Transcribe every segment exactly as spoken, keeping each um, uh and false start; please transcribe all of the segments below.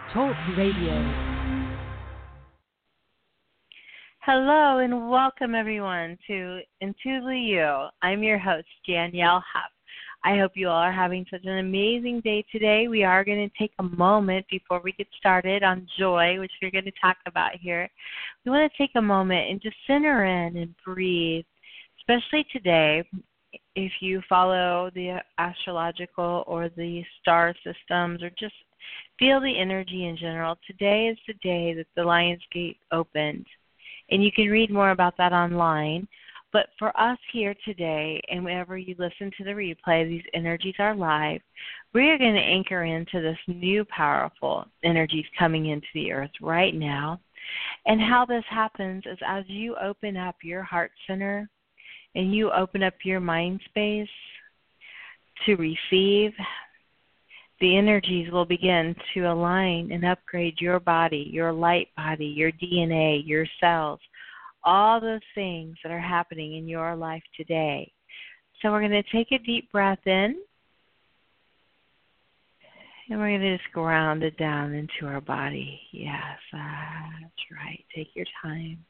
Talk Radio. Hello and welcome everyone to Intuitively You. I'm your host, Danielle Huff. I hope you all are having such an amazing day today. We are going to take a moment before we get started on joy, which we're going to talk about here. We want to take a moment and just center in and breathe, especially today. If you follow the astrological or the star systems or just feel the energy in general, today is the day that the Lion's Gate opened. And you can read more about that online. But for us here today, and whenever you listen to the replay, these energies are live. We are going to anchor into this new powerful energies coming into the earth right now. And how this happens is as you open up your heart center and you open up your mind space to receive, the energies will begin to align and upgrade your body, your light body, your D N A, your cells, all those things that are happening in your life today. So we're going to take a deep breath in, and we're going to just ground it down into our body. Yes, that's right. Take your time.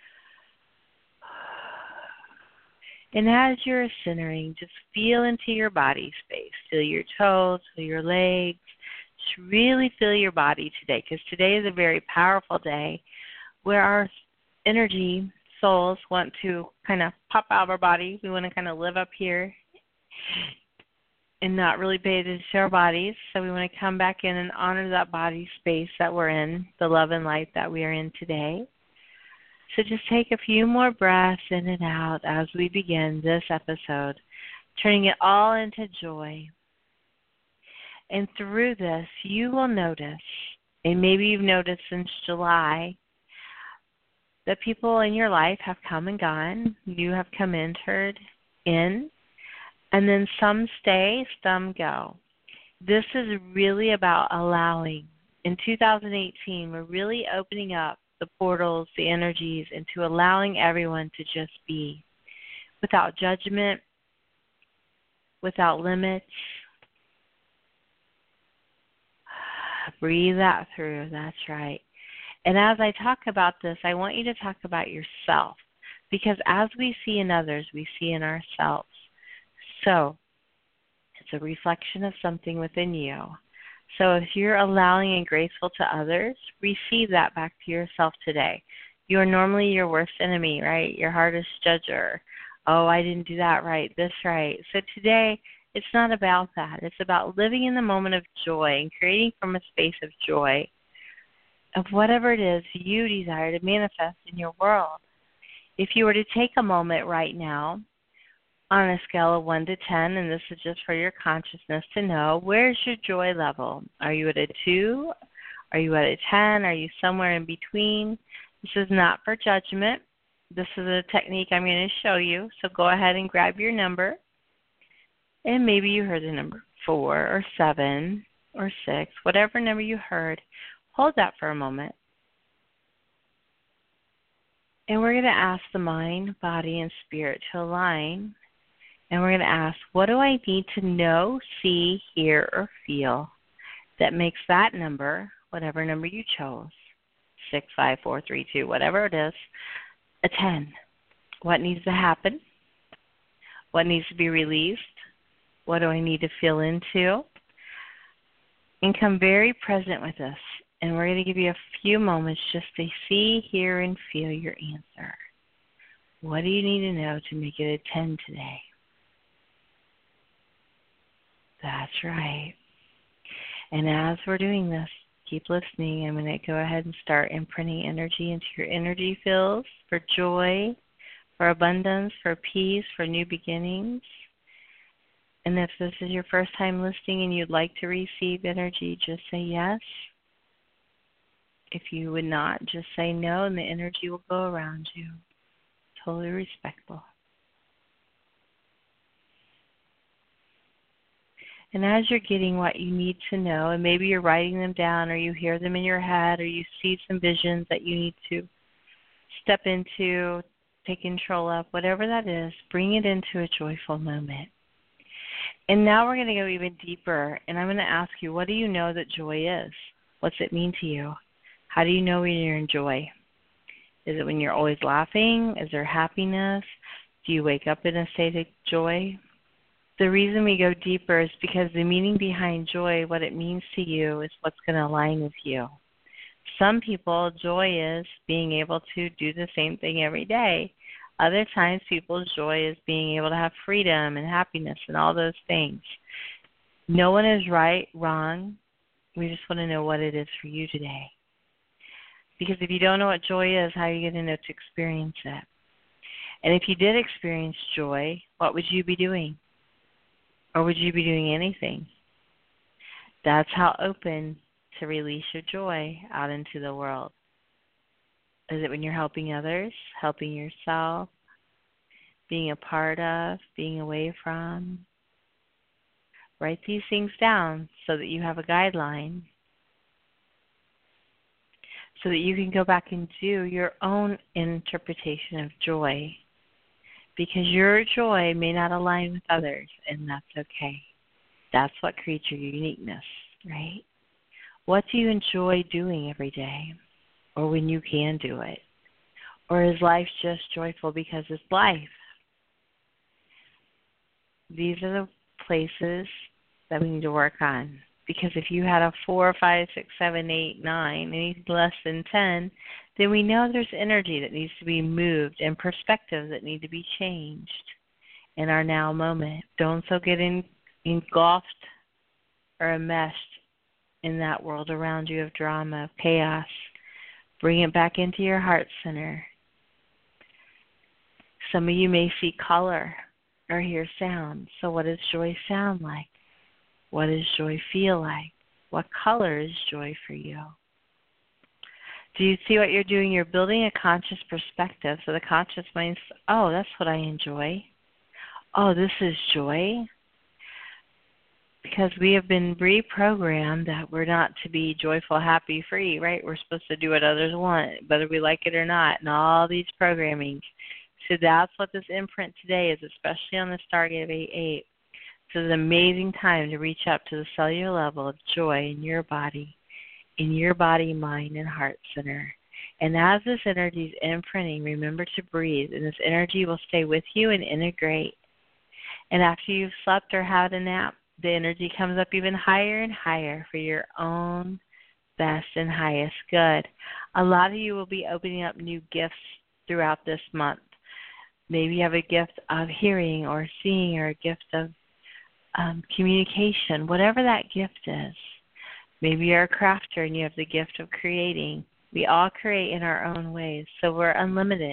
And as you're centering, just feel into your body space. Feel your toes, feel your legs. Just really feel your body today, because today is a very powerful day where our energy souls want to kind of pop out of our body. We want to kind of live up here and not really pay attention to our bodies. So we want to come back in and honor that body space that we're in, the love and light that we are in today. So just take a few more breaths in and out as we begin this episode, turning it all into joy. And through this, you will notice, and maybe you've noticed since July, that people in your life have come and gone. You have come entered in, and then some stay, some go. This is really about allowing. In two thousand eighteen, we're really opening up the portals, the energies, into allowing everyone to just be without judgment, without limits. Breathe that through. That's right. And as I talk about this, I want you to talk about yourself, because as we see in others, we see in ourselves. So it's a reflection of something within you. So if you're allowing and graceful to others, receive that back to yourself today. You are normally your worst enemy, right? Your hardest judger. Oh, I didn't do that right, this right. So today, it's not about that. It's about living in the moment of joy and creating from a space of joy of whatever it is you desire to manifest in your world. If you were to take a moment right now, on a scale of one to ten, and this is just for your consciousness to know, where's your joy level? Are you at a two? Are you at a ten? Are you somewhere in between? This is not for judgment. This is a technique I'm going to show you. So go ahead and grab your number. And maybe you heard the number four or seven or six, whatever number you heard. Hold that for a moment. And we're going to ask the mind, body, and spirit to align. And we're going to ask, what do I need to know, see, hear, or feel that makes that number, whatever number you chose, six, five, four, three, two, whatever it is, a ten? What needs to happen? What needs to be released? What do I need to feel into? And come very present with us. And we're going to give you a few moments just to see, hear, and feel your answer. What do you need to know to make it a ten today? That's right. And as we're doing this, keep listening. I'm going to go ahead and start imprinting energy into your energy fields for joy, for abundance, for peace, for new beginnings. And if this is your first time listening and you'd like to receive energy, just say yes. If you would not, just say no, and the energy will go around you. Totally respectful. And as you're getting what you need to know, and maybe you're writing them down or you hear them in your head or you see some visions that you need to step into, take control of, whatever that is, bring it into a joyful moment. And now we're going to go even deeper, and I'm going to ask you, what do you know that joy is? What's it mean to you? How do you know when you're in joy? Is it when you're always laughing? Is there happiness? Do you wake up in a state of joy? The reason we go deeper is because the meaning behind joy, what it means to you, is what's going to align with you. Some people, joy is being able to do the same thing every day. Other times, people's joy is being able to have freedom and happiness and all those things. No one is right, wrong. We just want to know what it is for you today. Because if you don't know what joy is, how are you going to know to experience it? And if you did experience joy, what would you be doing? Or would you be doing anything? That's how open to release your joy out into the world. Is it when you're helping others, helping yourself, being a part of, being away from? Write these things down so that you have a guideline, so that you can go back and do your own interpretation of joy. Because your joy may not align with others, and that's okay. That's what creates your uniqueness, right? What do you enjoy doing every day, or when you can do it? Or is life just joyful because it's life? These are the places that we need to work on. Because if you had a four, five, six, seven, eight, nine, anything less than ten, then we know there's energy that needs to be moved and perspectives that need to be changed in our now moment. Don't so get in, engulfed or enmeshed in that world around you of drama, of chaos. Bring it back into your heart center. Some of you may see color or hear sound. So what does joy sound like? What does joy feel like? What color is joy for you? Do you see what you're doing? You're building a conscious perspective. So the conscious mind says, oh, that's what I enjoy. Oh, this is joy. Because we have been reprogrammed that we're not to be joyful, happy, free, right? We're supposed to do what others want, whether we like it or not, and all these programming. So that's what this imprint today is, especially on the Stargate of eight eight. So it's an amazing time to reach up to the cellular level of joy in your body, in your body, mind, and heart center. And as this energy is imprinting, remember to breathe, and this energy will stay with you and integrate. And after you've slept or had a nap, the energy comes up even higher and higher for your own best and highest good. A lot of you will be opening up new gifts throughout this month. Maybe you have a gift of hearing or seeing, or a gift of um, communication, whatever that gift is. Maybe you're a crafter and you have the gift of creating. We all create in our own ways, so we're unlimited.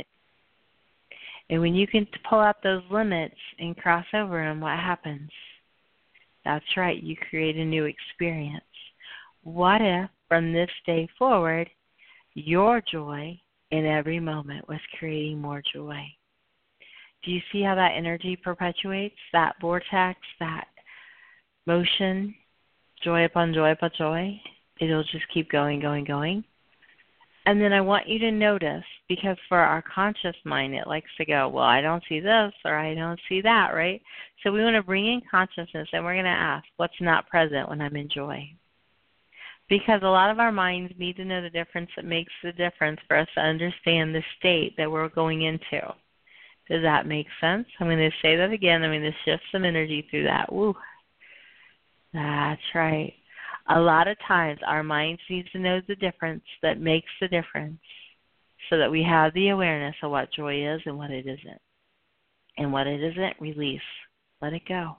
And when you can pull out those limits and cross over them, what happens? That's right, you create a new experience. What if, from this day forward, your joy in every moment was creating more joy? Do you see how that energy perpetuates, that vortex, that motion, joy upon joy upon joy? It'll just keep going, going, going. And then I want you to notice, because for our conscious mind, it likes to go, well, I don't see this or I don't see that, right? So we want to bring in consciousness, and we're going to ask, what's not present when I'm in joy? Because a lot of our minds need to know the difference that makes the difference for us to understand the state that we're going into. Does that make sense? I'm going to say that again. I'm going to shift some energy through that. Woo. That's right. A lot of times our minds need to know the difference that makes the difference, so that we have the awareness of what joy is and what it isn't. And what it isn't, release. Let it go.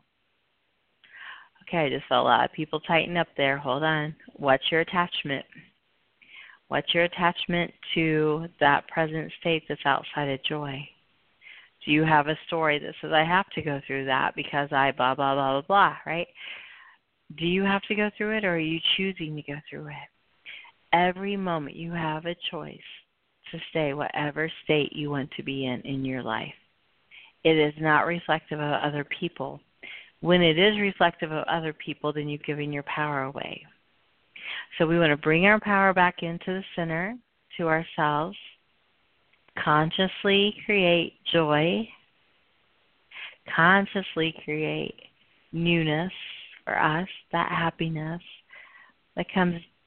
Okay, I just felt a lot of people tighten up there. Hold on. What's your attachment? What's your attachment to that present state that's outside of joy? Do you have a story that says, I have to go through that because I blah, blah, blah, blah, blah, right? Do you have to go through it, or are you choosing to go through it? Every moment you have a choice to stay whatever state you want to be in in your life. It is not reflective of other people. When it is reflective of other people, then you've given your power away. So we want to bring our power back into the center, to ourselves, consciously create joy, consciously create newness for us, that happiness that comes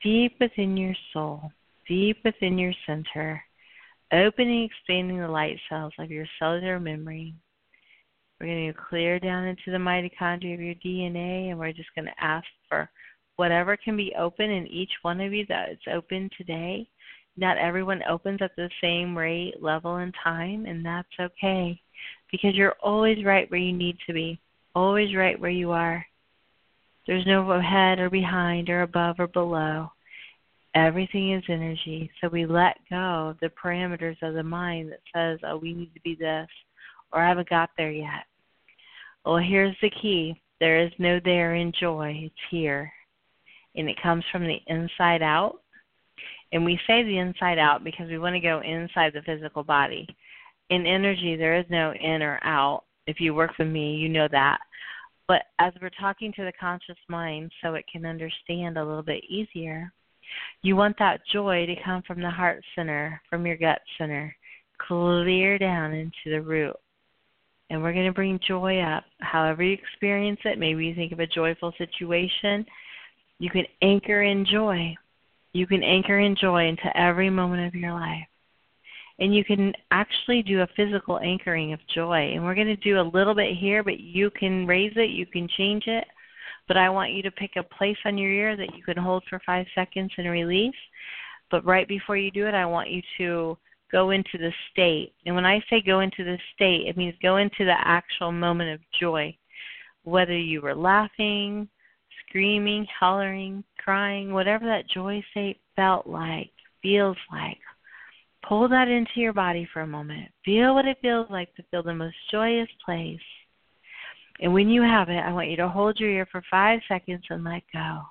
deep within your soul, deep within your center, opening, expanding the light cells of your cellular memory. We're going to clear down into the mitochondria of your D N A, and we're just going to ask for whatever can be open in each one of you that is open today. Not everyone opens at the same rate, level, and time, and that's okay, because you're always right where you need to be, always right where you are. There's no ahead or behind or above or below. Everything is energy, so we let go of the parameters of the mind that says, oh, we need to be this, or I haven't got there yet. Well, here's the key. There is no there in joy. It's here. And it comes from the inside out. And we say the inside out because we want to go inside the physical body. In energy, there is no in or out. If you work with me, you know that. But as we're talking to the conscious mind so it can understand a little bit easier, you want that joy to come from the heart center, from your gut center, clear down into the root. And we're going to bring joy up. However you experience it, maybe you think of a joyful situation, you can anchor in joy. You can anchor in joy into every moment of your life. And you can actually do a physical anchoring of joy. And we're going to do a little bit here, but you can raise it, you can change it. But I want you to pick a place on your ear that you can hold for five seconds and release. But right before you do it, I want you to go into the state. And when I say go into the state, it means go into the actual moment of joy. Whether you were laughing, screaming, hollering, crying, whatever that joy state felt like, feels like, pull that into your body for a moment. Feel what it feels like to feel the most joyous place. And when you have it, I want you to hold your ear for five seconds and let go.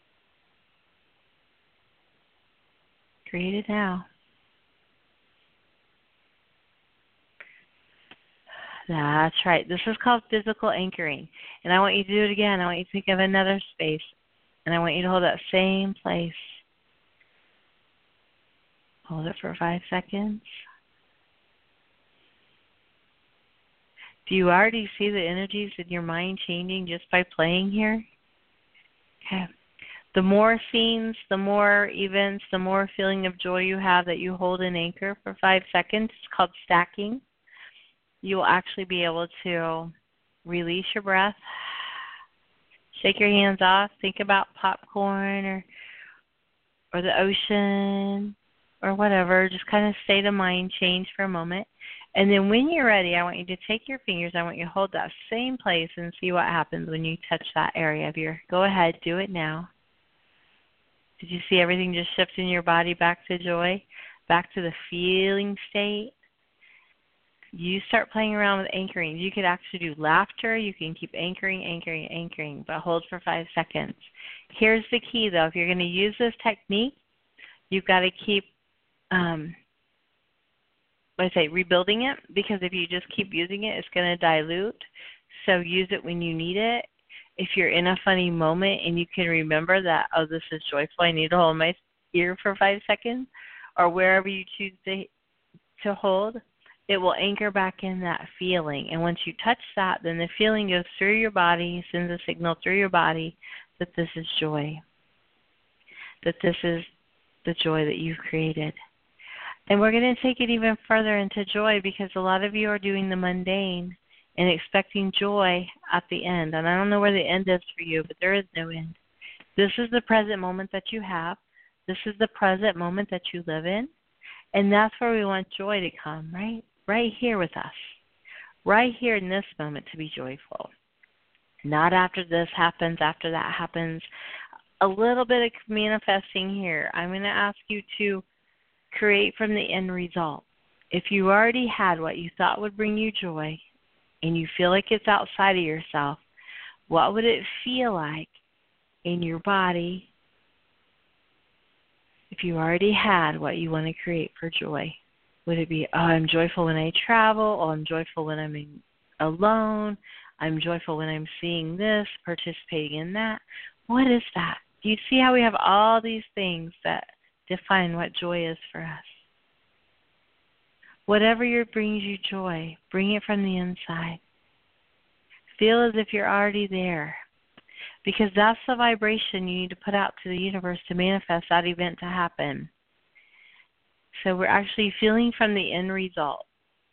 Create it now. That's right. This is called physical anchoring. And I want you to do it again. I want you to think of another space. And I want you to hold that same place. Hold it for five seconds. Do you already see the energies in your mind changing just by playing here? Okay. The more scenes, the more events, the more feeling of joy you have that you hold and anchor for five seconds. It's called stacking. You will actually be able to release your breath, shake your hands off, think about popcorn or or the ocean or whatever. Just kind of state of mind change for a moment. And then when you're ready, I want you to take your fingers, I want you to hold that same place and see what happens when you touch that area of your, go ahead, do it now. Did you see everything just shift in your body back to joy, back to the feeling state? You start playing around with anchoring. You could actually do laughter. You can keep anchoring, anchoring, anchoring, but hold for five seconds. Here's the key, though. If you're going to use this technique, you've got to keep, um, what I say, rebuilding it, because if you just keep using it, it's going to dilute. So use it when you need it. If you're in a funny moment and you can remember that, oh, this is joyful, I need to hold my ear for five seconds, or wherever you choose to, to hold, it will anchor back in that feeling. And once you touch that, then the feeling goes through your body, sends a signal through your body that this is joy, that this is the joy that you've created. And we're going to take it even further into joy, because a lot of you are doing the mundane and expecting joy at the end. And I don't know where the end is for you, but there is no end. This is the present moment that you have. This is the present moment that you live in. And that's where we want joy to come, right? Right here with us. Right here in this moment to be joyful. Not after this happens, after that happens. A little bit of manifesting here. I'm going to ask you to create from the end result. If you already had what you thought would bring you joy and you feel like it's outside of yourself, what would it feel like in your body if you already had what you want to create for joy? Would it be, oh, I'm joyful when I travel, oh, I'm joyful when I'm in, alone, I'm joyful when I'm seeing this, participating in that? What is that? Do you see how we have all these things that define what joy is for us? Whatever your brings you joy, bring it from the inside. Feel as if you're already there. because that's the vibration you need to put out to the universe to manifest that event to happen. So we're actually feeling from the end result.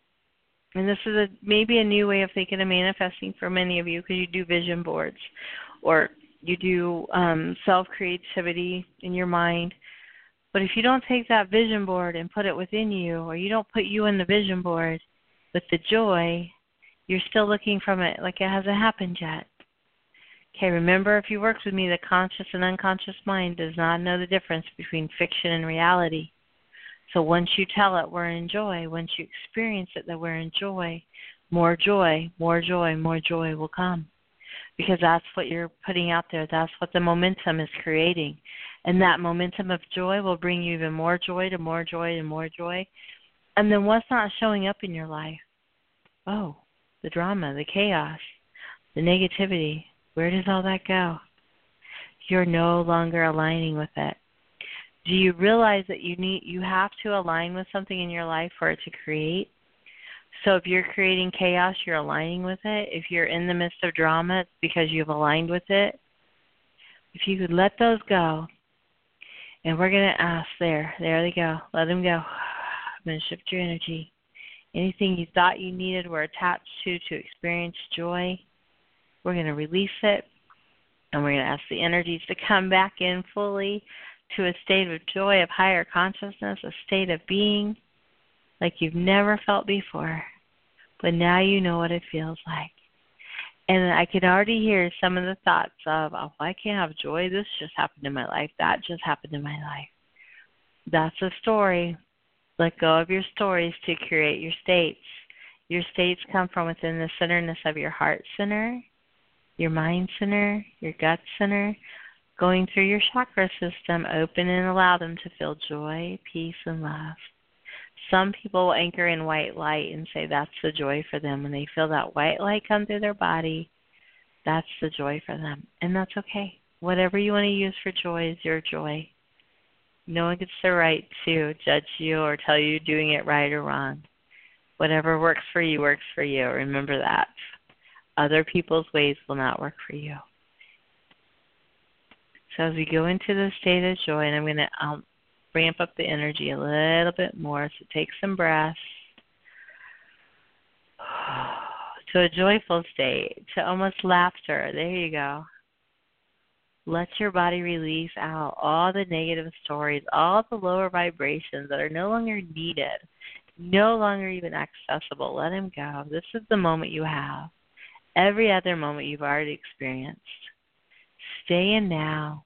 And this is a maybe a new way of thinking of manifesting for many of you, because you do vision boards or you do um, self-creativity in your mind. But if you don't take that vision board and put it within you, or you don't put you in the vision board with the joy, you're still looking from it like it hasn't happened yet. Okay, remember, if you worked with me, the conscious and unconscious mind does not know the difference between fiction and reality. So once you tell it we're in joy, once you experience it that we're in joy, more joy, more joy, more joy will come. Because that's what you're putting out there. That's what the momentum is creating. And that momentum of joy will bring you even more joy to more joy and more joy. And then what's not showing up in your life? Oh, the drama, the chaos, the negativity. Where does all that go? You're no longer aligning with it. Do you realize that you need you have to align with something in your life for it to create? So if you're creating chaos, you're aligning with it. If you're in the midst of drama, it's because you've aligned with it. If you could let those go, and we're going to ask there, there they go, let them go. I'm going to shift your energy. Anything you thought you needed or attached to to experience joy, we're going to release it, and we're going to ask the energies to come back in fully to a state of joy, of higher consciousness, a state of being like you've never felt before. But now you know what it feels like. And I can already hear some of the thoughts of, oh, I can't have joy. This just happened in my life. That just happened in my life. That's a story. Let go of your stories to create your states. Your states come from within the centerness of your heart center, your mind center, your gut center, going through your chakra system. Open and allow them to feel joy, peace, and love. Some people will anchor in white light and say that's the joy for them. When they feel that white light come through their body, that's the joy for them. And that's okay. Whatever you want to use for joy is your joy. No one gets the right to judge you or tell you you're doing it right or wrong. Whatever works for you works for you. Remember that. Other people's ways will not work for you. So as we go into the state of joy, and I'm going to um, ramp up the energy a little bit more, so take some breaths to a joyful state, to almost laughter. There you go. Let your body release out all the negative stories, all the lower vibrations that are no longer needed, no longer even accessible. Let them go. This is the moment you have. Every other moment you've already experienced. Stay in now.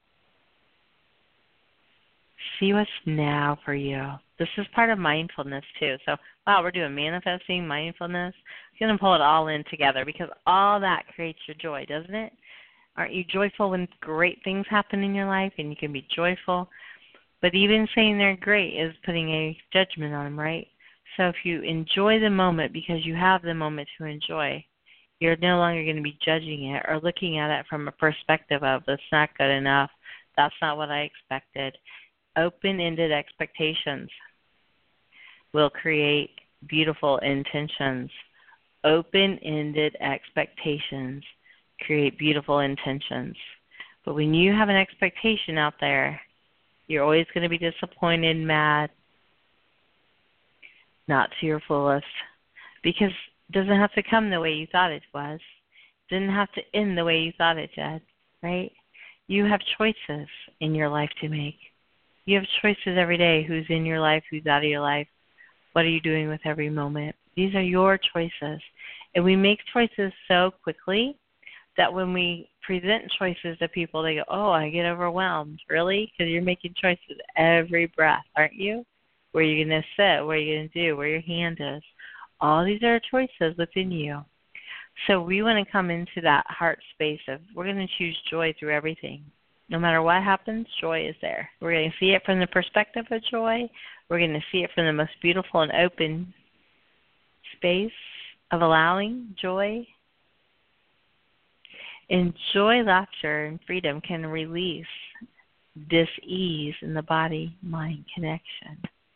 See what's now for you. This is part of mindfulness too. So, wow, we're doing manifesting, mindfulness. We're going to pull it all in together because all that creates your joy, doesn't it? Aren't you joyful when great things happen in your life and you can be joyful? But even saying they're great is putting a judgment on them, right? So if you enjoy the moment because you have the moment to enjoy, you're no longer going to be judging it or looking at it from a perspective of, that's not good enough, that's not what I expected. Open-ended expectations will create beautiful intentions. Open-ended expectations create beautiful intentions. But when you have an expectation out there, you're always going to be disappointed, mad, not to your fullest, because it doesn't have to come the way you thought it was. It didn't have to end the way you thought it did, right? You have choices in your life to make. You have choices every day. Who's in your life? Who's out of your life? What are you doing with every moment? These are your choices. And we make choices so quickly that when we present choices to people, they go, oh, I get overwhelmed. Really? Because you're making choices every breath, aren't you? Where you're going to sit, what you're going to do, where your hand is. All these are choices within you. So we want to come into that heart space of we're going to choose joy through everything. No matter what happens, joy is there. We're going to see it from the perspective of joy. We're going to see it from the most beautiful and open space of allowing joy. And joy, laughter, and freedom can release dis-ease in the body-mind connection.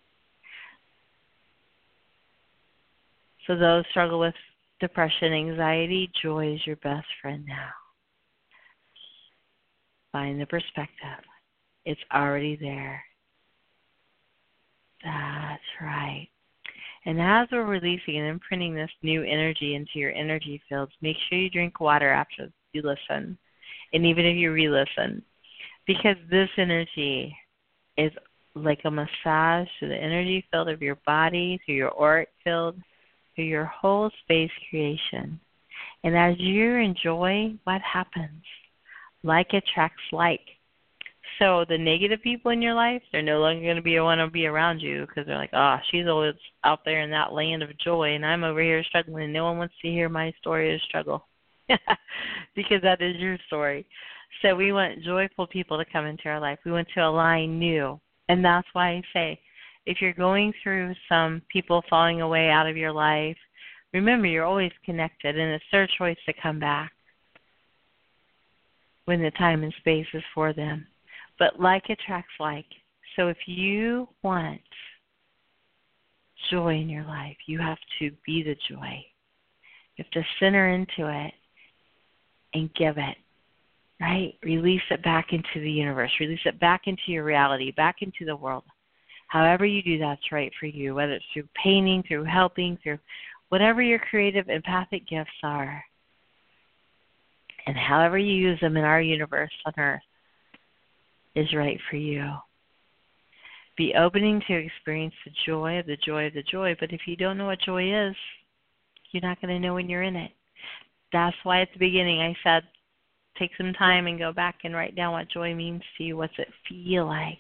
So those struggle with depression, anxiety, joy is your best friend now. find the perspective. It's already there. That's right. And as we're releasing and imprinting this new energy into your energy fields, make sure you drink water after you listen. And even if you re-listen, because this energy is like a massage to the energy field of your body, through your auric field, through your whole space creation. And as you enjoy, what happens? Like attracts like. So the negative people in your life, they're no longer going to be want to be around you because they're like, oh, she's always out there in that land of joy, and I'm over here struggling, and no one wants to hear my story of struggle because that is your story. So we want joyful people to come into our life. We want to align new. And that's why I say, if you're going through some people falling away out of your life, remember you're always connected, and it's their choice to come back when the time and space is for them. But like attracts like. So if you want joy in your life, you have to be the joy. You have to center into it and give it, right? Release it back into the universe. Release it back into your reality, back into the world. However you do that's right for you, whether it's through painting, through helping, through whatever your creative empathic gifts are. And however you use them in our universe on Earth is right for you. Be opening to experience the joy of the joy of the joy. But if you don't know what joy is, you're not going to know when you're in it. That's why at the beginning I said, take some time and go back and write down what joy means to you. What's it feel like?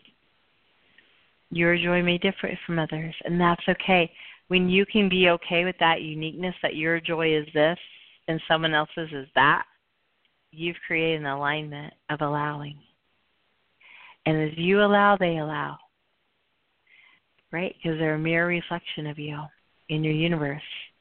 Your joy may differ from others, and that's okay. When you can be okay with that uniqueness, that your joy is this and someone else's is that, you've created an alignment of allowing. And as you allow, they allow, right? Because they're a mirror reflection of you in your universe.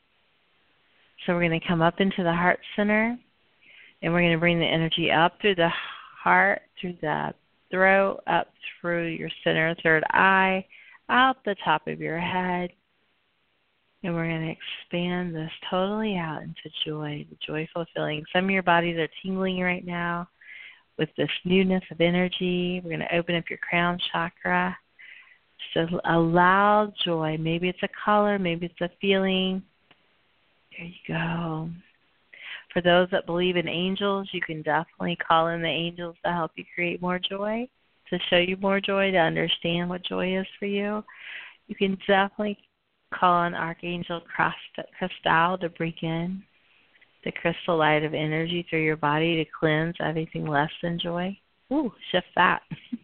So we're going to come up into the heart center, and we're going to bring the energy up through the heart, through the throat, up through your center, third eye, out the top of your head. And we're going to expand this totally out into joy, the joyful feeling. Some of your bodies are tingling right now with this newness of energy. We're going to open up your crown chakra. Just allow joy. Maybe it's a color, maybe it's a feeling. There you go. For those that believe in angels, you can definitely call in the angels to help you create more joy, to show you more joy, to understand what joy is for you. You can definitely call on Archangel Crystal to bring in the crystal light of energy through your body to cleanse everything less than joy. Ooh, shift that.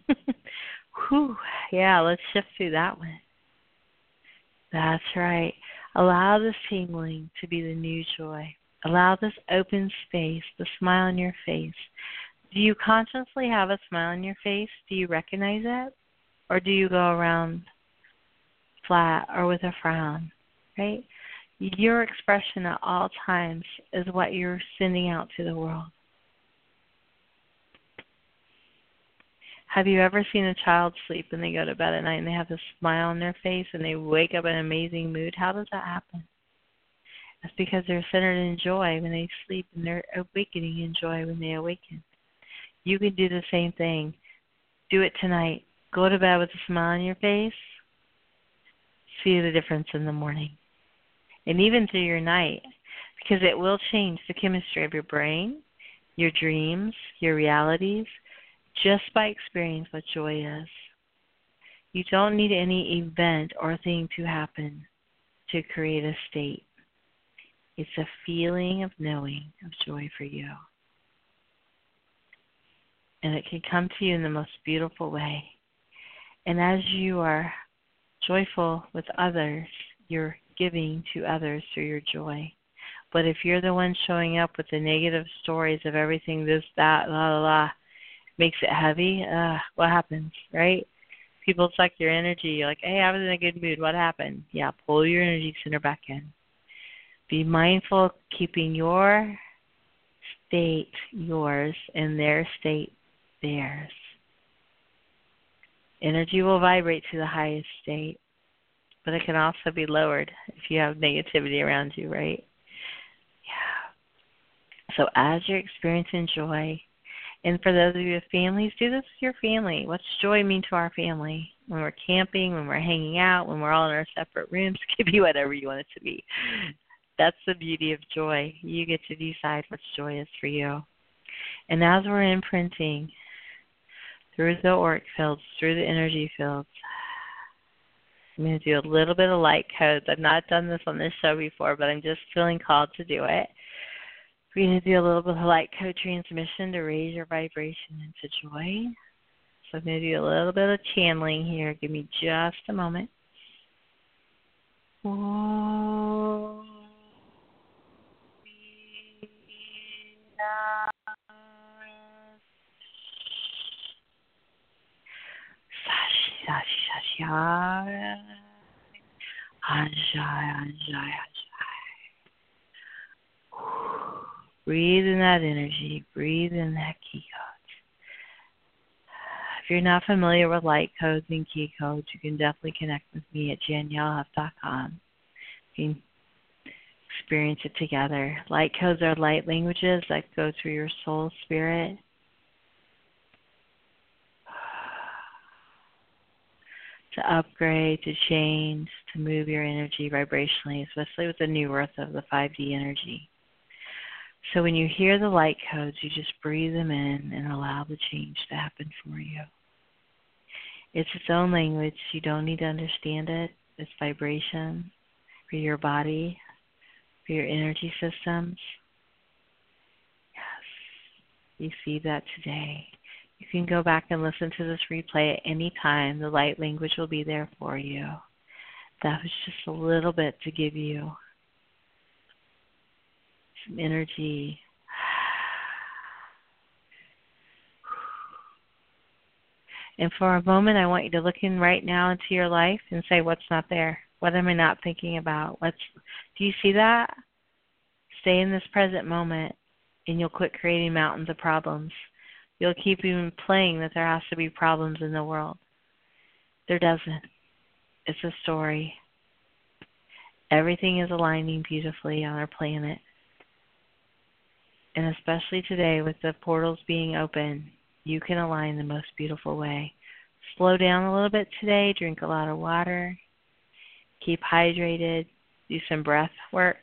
Whew. Yeah, let's shift through that one. That's right. Allow this tingling to be the new joy. Allow this open space, the smile on your face. Do you consciously have a smile on your face? Do you recognize it? Or do you go around flat or with a frown, right? Your expression at all times is what you're sending out to the world. Have you ever seen a child sleep and they go to bed at night and they have a smile on their face and they wake up in an amazing mood? How does that happen? It's because they're centered in joy when they sleep and they're awakening in joy when they awaken. You can do the same thing. Do it tonight. Go to bed with a smile on your face. See the difference in the morning. And even through your night, because it will change the chemistry of your brain, your dreams, your realities, just by experiencing what joy is. You don't need any event or thing to happen to create a state. It's a feeling of knowing of joy for you. And it can come to you in the most beautiful way. And as you are joyful with others, you're giving to others through your joy. But if you're the one showing up with the negative stories of everything, this, that, la, la, la, makes it heavy, uh, what happens, right? People suck your energy. You're like, hey, I was in a good mood. What happened? Yeah, pull your energy center back in. Be mindful of keeping your state yours and their state theirs. Energy will vibrate to the highest state, but it can also be lowered if you have negativity around you, right? Yeah. So as you're experiencing joy, And for those of you with families, do this with your family. What's joy mean to our family? When we're camping, when we're hanging out, when we're all in our separate rooms, it could be whatever you want it to be. That's the beauty of joy. You get to decide what's joy is for you. And as we're imprinting through the auric fields, through the energy fields, I'm going to do a little bit of light codes. I've not done this on this show before, but I'm just feeling called to do it. We're going to do a little bit of light code transmission to raise your vibration into joy. So I'm going to do a little bit of channeling here. Give me just a moment. Oh. Breathe in that energy. Breathe in that key code. If you're not familiar with light codes and key codes, you can definitely connect with me at janielle huff dot com. You can experience it together. Light codes are light languages that go through your soul spirit. To upgrade, to change, to move your energy vibrationally, especially with the new birth of the five D energy. So when you hear the light codes, you just breathe them in and allow the change to happen for you. It's its own language. You don't need to understand it. It's vibration for your body, for your energy systems. Yes, you see that today. You can go back and listen to this replay at any time. The light language will be there for you. That was just a little bit to give you some energy. And for a moment, I want you to look in right now into your life and say, what's not there? What am I not thinking about? What's, do you see that? Stay in this present moment, and you'll quit creating mountains of problems. You'll keep even playing that there has to be problems in the world. There doesn't. It's a story. Everything is aligning beautifully on our planet. And especially today with the portals being open, you can align the most beautiful way. Slow down a little bit today. Drink a lot of water. Keep hydrated. Do some breath work.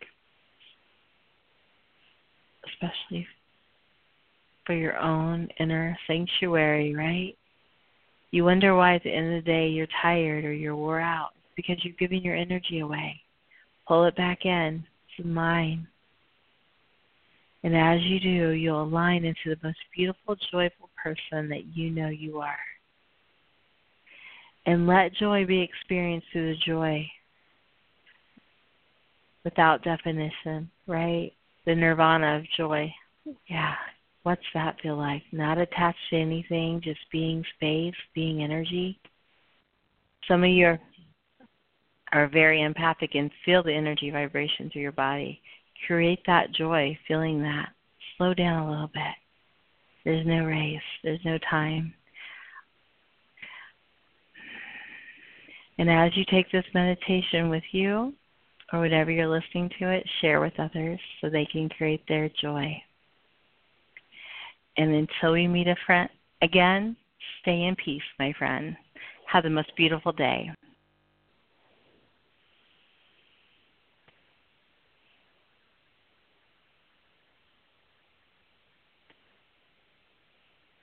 Especially for your own inner sanctuary, right? You wonder why at the end of the day you're tired or you're wore out. It's because you're giving your energy away. Pull it back in. It's mine. And as you do, you'll align into the most beautiful, joyful person that you know you are. And let joy be experienced through the joy without definition, right? The nirvana of joy. Yeah. What's that feel like? Not attached to anything, just being space, being energy. Some of you are, are very empathic and feel the energy vibration through your body. Create that joy, feeling that. Slow down a little bit. There's no race. There's no time. And as you take this meditation with you, or whatever you're listening to it, share with others so they can create their joy. And until we meet a friend again, stay in peace, my friend. Have the most beautiful day.